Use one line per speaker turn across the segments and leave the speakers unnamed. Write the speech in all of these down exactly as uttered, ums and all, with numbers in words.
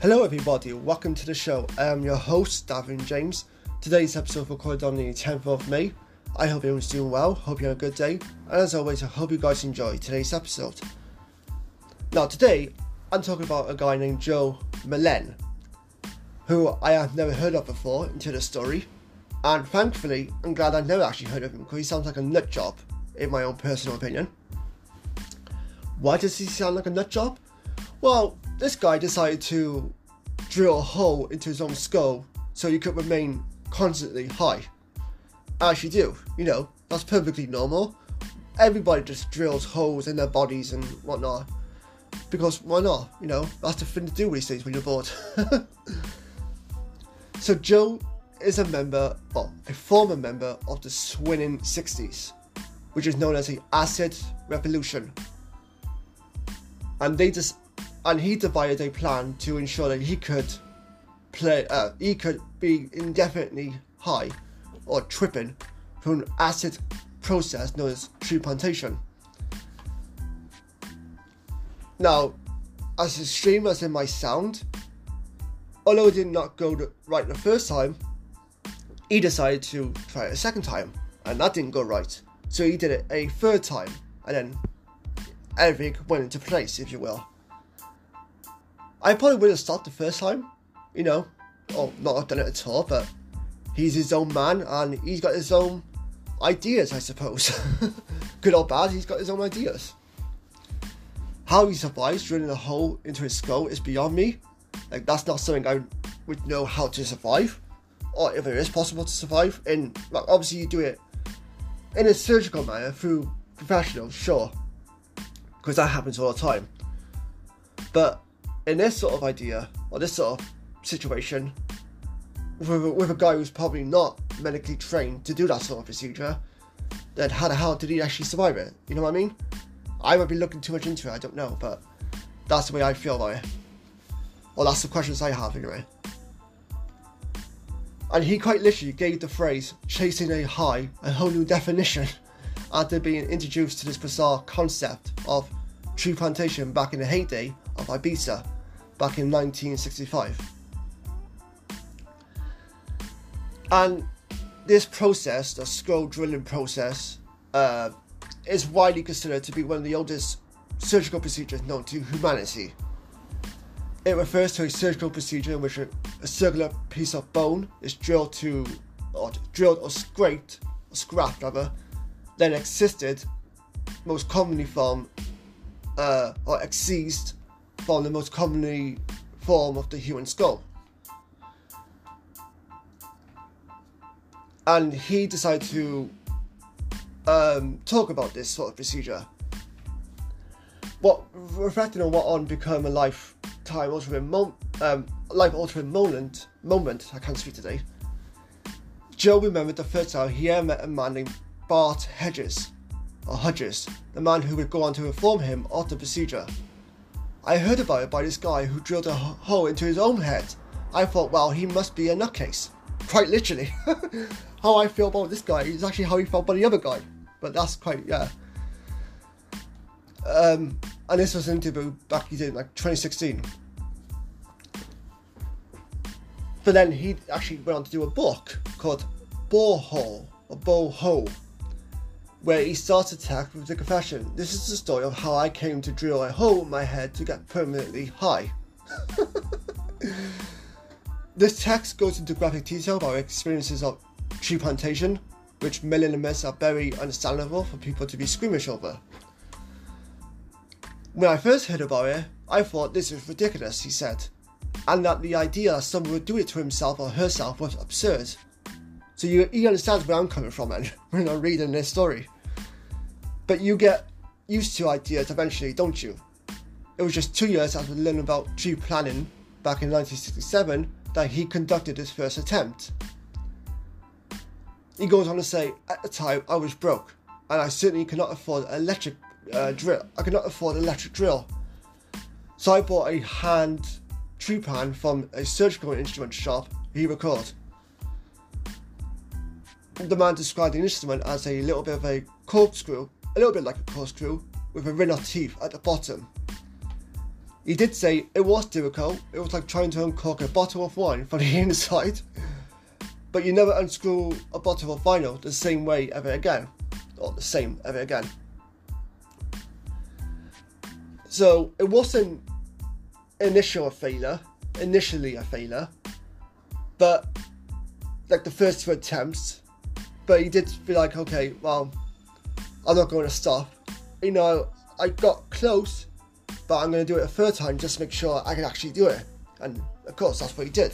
Hello everybody, welcome to the show. I am your host, Davin James. Today's episode recorded on the tenth of May. I hope everyone's doing well, hope you have a good day, and as always I hope you guys enjoy today's episode. Now today, I'm talking about a guy named Joe Malen, who I have never heard of before until the story, and thankfully I'm glad I've never actually heard of him because he sounds like a nut job, in my own personal opinion. Why does he sound like a nut job? Well, this guy decided to drill a hole into his own skull so he could remain constantly high. As you do, you know, that's perfectly normal. Everybody just drills holes in their bodies and whatnot. Because why not? You know, that's the thing to do these days when you're bored. So Joe is a member, well, a former member of the Swinging Sixties, which is known as the Acid Revolution. And they just And he devised a plan to ensure that he could play, uh, he could be indefinitely high or tripping from an acid process known as tree plantation. Now, as extreme as it might sound, although it did not go right the first time, he decided to try it a second time, and that didn't go right. So he did it a third time, and then everything went into place, if you will. I probably would have stopped the first time, you know, or not have done it at all, but he's his own man and he's got his own ideas, I suppose. Good or bad, he's got his own ideas. How he survives drilling a hole into his skull is beyond me. Like, that's not something I would know how to survive, or if it is possible to survive. And like, obviously you do it in a surgical manner through professionals, sure, because that happens all the time. But in this sort of idea, or this sort of situation, with a, with a guy who's probably not medically trained to do that sort of procedure, then how the hell did he actually survive it? You know what I mean? I might be looking too much into it, I don't know, but that's the way I feel about it. Or that's the questions I have anyway. And he quite literally gave the phrase, chasing a high, a whole new definition, after being introduced to this bizarre concept of tree plantation back in the heyday of Ibiza back in nineteen sixty-five. And this process, the skull drilling process, uh, is widely considered to be one of the oldest surgical procedures known to humanity. It refers to a surgical procedure in which a, a circular piece of bone is drilled to, or drilled or scraped, or scrapped rather, then excised, most commonly from, uh, or excised from the most commonly form of the human skull. And he decided to um, talk about this sort of procedure. What reflecting on what on become a lifetime altering mo- um, life altering moment moment I can't speak today. Joe remembered the first time he ever met a man named Bart Hedges, or Hodges, the man who would go on to inform him of the procedure. I heard about it by this guy who drilled a hole into his own head. I thought, well, he must be a nutcase. Quite literally. How I feel about this guy is actually how he felt about the other guy. But that's quite, yeah. Um, and this was an interview back he did in like twenty sixteen. But then he actually went on to do a book called Borehole, or Borehole, where he starts attack with the confession. This is the story of how I came to drill a hole in my head to get permanently high. This text goes into graphic detail about experiences of tree plantation, which many admits are very understandable for people to be squeamish over. When I first heard about it, I thought this is ridiculous, he said, and that the idea that someone would do it to himself or herself was absurd. So you, he understands where I'm coming from and when I'm reading this story. But you get used to ideas eventually, don't you? It was just two years after learning about tree planting back in nineteen sixty-seven that he conducted his first attempt. He goes on to say, at the time I was broke and I certainly could not afford electric uh, drill. I could not afford electric drill. So I bought a hand tree pan from a surgical instrument shop, he recalled. The man described the instrument as a little bit of a corkscrew, a little bit like a corkscrew, with a ring of teeth at the bottom. He did say it was difficult. It was like trying to uncork a bottle of wine from the inside. But you never unscrew a bottle of vinyl the same way ever again. Or the same ever again. So it wasn't initial a failure, initially a failure. But like the first two attempts. But he did feel like, okay, well, I'm not going to stop. You know, I got close. But I'm going to do it a third time just to make sure I can actually do it. And of course, that's what he did.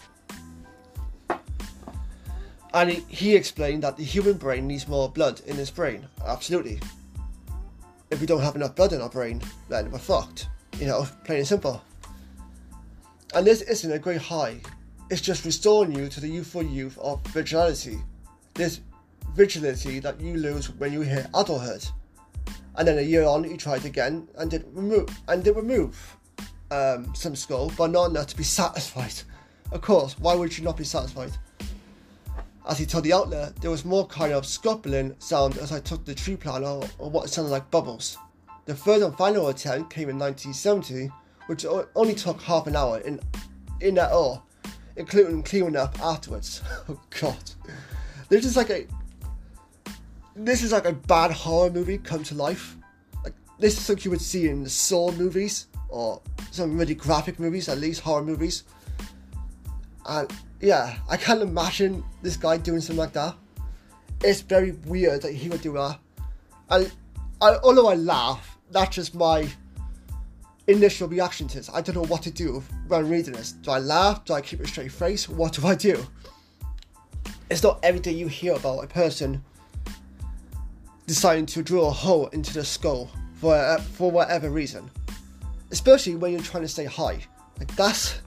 And he, he explained that the human brain needs more blood in his brain. Absolutely. If we don't have enough blood in our brain, then we're fucked. You know, plain and simple. And this isn't a great high. It's just restoring you to the youthful youth of vigility. This vigility that you lose when you hit adulthood. And then a year on, he tried again and did remove and did remove um, some skull, but not enough to be satisfied. Of course, why would you not be satisfied? As he told the outlet, there was more kind of scuffling sound as I took the tree planter, or what sounded like bubbles. The third and final attempt came in nineteen seventy, which only took half an hour in in that all, including cleaning up afterwards. Oh God, this is like a. This is like a bad horror movie come to life. Like this is something you would see in the Saw movies or some really graphic movies, at least horror movies. And yeah, I can't imagine this guy doing something like that. It's very weird that he would do that. And I, although I laugh, that's just my initial reaction to this. I don't know what to do when reading this. Do I laugh? Do I keep a straight face? What do I do? It's not every day you hear about a person deciding to drill a hole into the skull for uh, for whatever reason, especially when you're trying to stay high. Like that's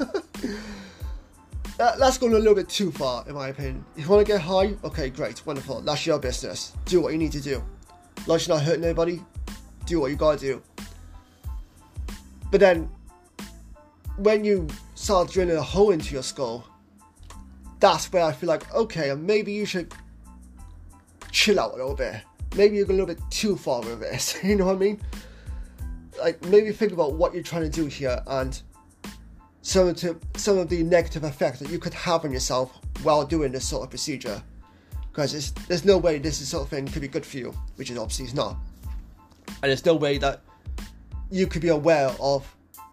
that, that's going a little bit too far, in my opinion. If you want to get high, okay, great, wonderful. That's your business. Do what you need to do. As long as you're not hurting anybody, do what you gotta do. But then, when you start drilling a hole into your skull, that's where I feel like, okay, maybe you should chill out a little bit. Maybe you're going a little bit too far with this, you know what I mean? Like, maybe think about what you're trying to do here and some of, the, some of the negative effects that you could have on yourself while doing this sort of procedure. Because there's no way this sort of thing could be good for you, which it obviously is not. And there's no way that you could be aware of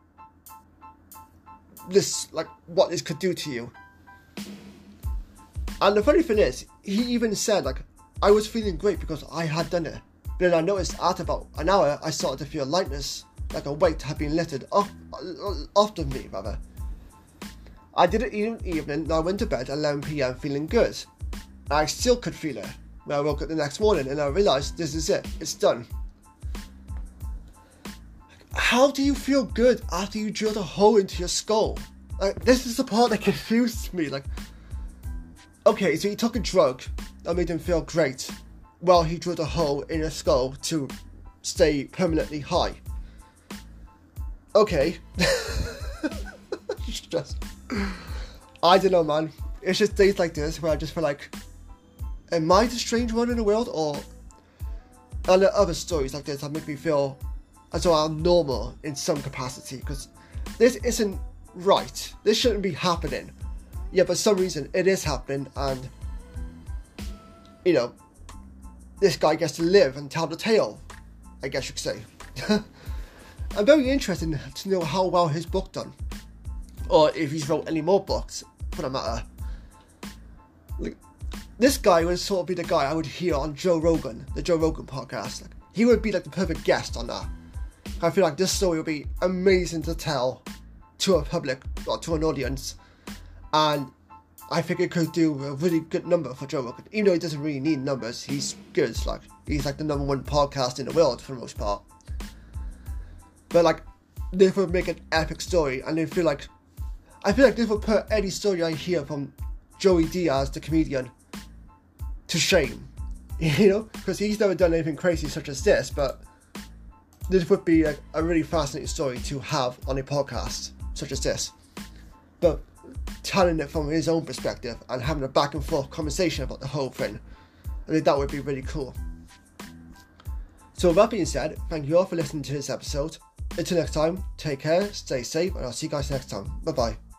this, like, what this could do to you. And the funny thing is, he even said, like, I was feeling great because I had done it. But then I noticed after about an hour, I started to feel lightness, like a weight had been lifted off, off of me, rather. I did it in the evening, and I went to bed at eleven p.m. feeling good. And I still could feel it when I woke up the next morning, and I realised this is it, it's done. How do you feel good after you drilled a hole into your skull? Like, this is the part that confused me. Like, okay, so he took a drug that made him feel great while he drilled a hole in his skull to stay permanently high. Okay. just, I don't know, man. It's just days like this where I just feel like, am I the strange one in the world? Or are there other stories like this that make me feel as though I'm normal in some capacity? Because this isn't right. This shouldn't be happening. Yeah, for some reason it is happening, and you know, this guy gets to live and tell the tale, I guess you could say. I'm very interested to know how well his book done, or if he's wrote any more books, for that matter. Like, this guy would sort of be the guy I would hear on Joe Rogan, the Joe Rogan podcast. Like, he would be like the perfect guest on that. I feel like this story would be amazing to tell to a public, or to an audience, and I think it could do a really good number for Joe Rogan. Even though he doesn't really need numbers, he's good. Like, he's like the number one podcast in the world for the most part. But like, this would make an epic story, and I feel like, I feel like this would put any story I hear from Joey Diaz, the comedian, to shame. You know, because he's never done anything crazy such as this, but this would be a, a really fascinating story to have on a podcast such as this. But telling it from his own perspective and having a back and forth conversation about the whole thing, I think that would be really cool. So with that being said, thank you all for listening to this episode. Until next time, take care, stay safe, and I'll see you guys next time. Bye bye.